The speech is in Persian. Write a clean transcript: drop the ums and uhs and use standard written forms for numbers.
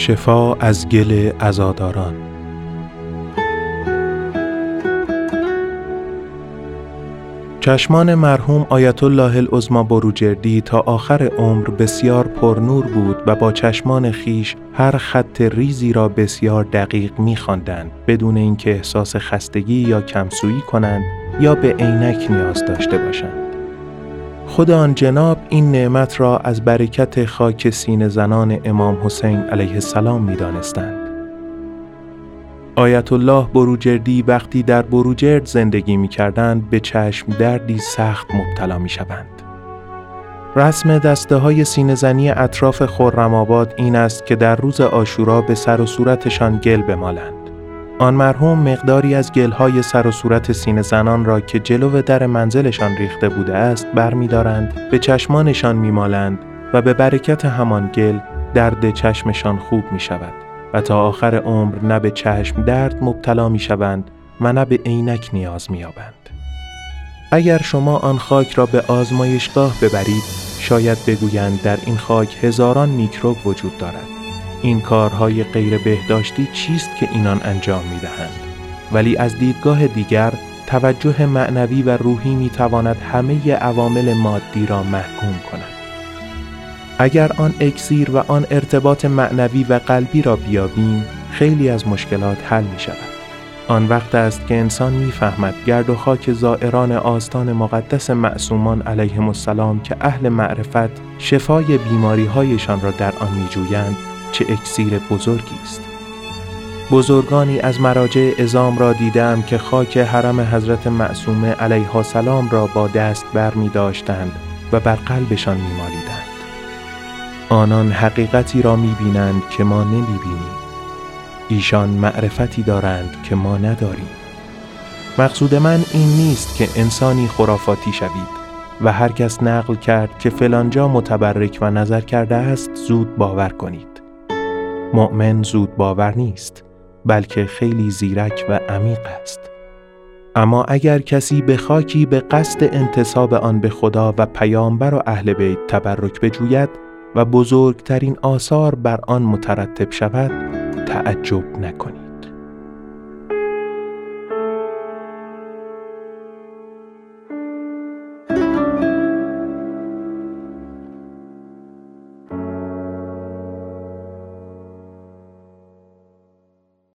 شفا از گل عزاداران. چشمان مرحوم آیت الله العظمی بروجردی تا آخر عمر بسیار پرنور بود و با چشمان خیش هر خط ریزی را بسیار دقیق می‌خواندند بدون اینکه احساس خستگی یا کمسویی کنند یا به عینک نیاز داشته باشند. خود آن جناب این نعمت را از برکت خاک سینه زنان امام حسین علیه السلام می‌دانستند. آیت الله بروجردی وقتی در بروجرد زندگی می‌کردند به چشم دردی سخت مبتلا می‌شوند. رسم دسته‌های سینه‌زنی اطراف خرم‌آباد این است که در روز عاشورا به سر و صورتشان گل بمالند. آن مرحوم مقداری از گل‌های سر و صورت سینه‌زنان را که جلو در منزلشان ریخته بوده است برمی‌دارند، به چشمانشان می‌مالند و به برکت همان گل درد چشمشان خوب می‌شود و تا آخر عمر نه به چشم درد مبتلا می‌شوند و نه به عینک نیاز می‌یابند. اگر شما آن خاک را به آزمایشگاه ببرید، شاید بگویند در این خاک هزاران میکروب وجود دارد. این کارهای غیر بهداشتی چیست که اینان انجام می‌دهند؟ ولی از دیدگاه دیگر، توجه معنوی و روحی می‌تواند همه عوامل مادی را محکوم کند. اگر آن اکسیر و آن ارتباط معنوی و قلبی را بیابیم، خیلی از مشکلات حل می‌شود. آن وقت است که انسان می‌فهمد گرد و خاک زائران آستان مقدس معصومان علیهم السلام که اهل معرفت شفای بیماری‌هایشان را در آن می‌جویند، چه اکسیر بزرگی است. بزرگانی از مراجع عظام را دیدم که خاک حرم حضرت معصومه علیها السلام را با دست برمی‌داشتند و بر قلبشان می‌مالیدند. آنان حقیقتی را می‌بینند که ما نمی‌بینیم. ایشان معرفتی دارند که ما نداریم. مقصود من این نیست که انسانی خرافاتی شوید و هر کس نقل کرد که فلانجا متبرک و نظر کرده است زود باور کنید. مؤمن زود باور نیست، بلکه خیلی زیرک و عمیق است. اما اگر کسی به خاکی به قصد انتساب آن به خدا و پیامبر و اهل بیت تبرک بجوید و بزرگترین آثار بر آن مترتب شود، تعجب نکنید.